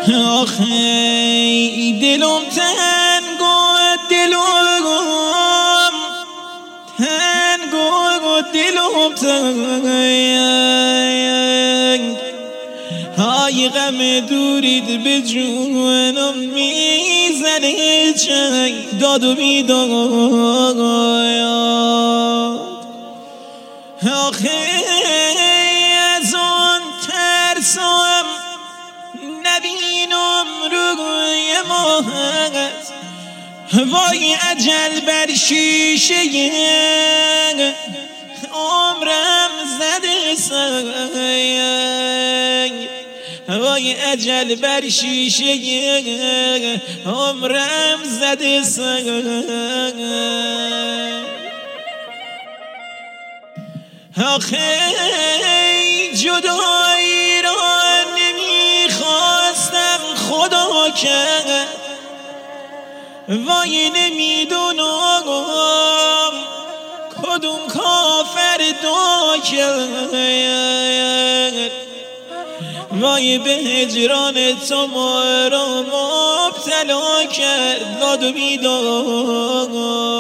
آخه ای دلم تنگو دلم تنگ های غم دورید به جونم میزنه چنگ داد و بیداد آخه از آن ترسم نبینم روی ماهت وای اجل بر شیشه عمرم زده سنگ وای اجل بر شیشه عمرم زده سنگ آخه جدایی را نمیخواستم خدا کرد وای نمیدونم کدوم کافر دعا کرد وای به هجران تو ما را مبتلا کرد داد و بیداد